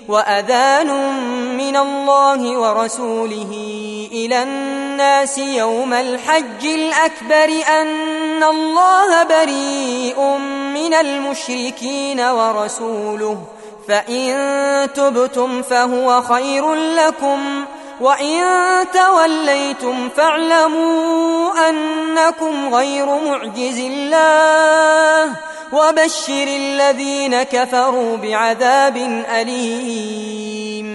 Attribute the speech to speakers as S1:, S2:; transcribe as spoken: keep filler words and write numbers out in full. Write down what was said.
S1: وأذان من الله ورسوله إلى الناس يوم الحج الأكبر أن الله بريء من المشركين ورسوله، فإن تبتم فهو خير لكم، وإن توليتم فاعلموا أنكم غير معجز الله، وبشر الذين كفروا بعذاب أليم.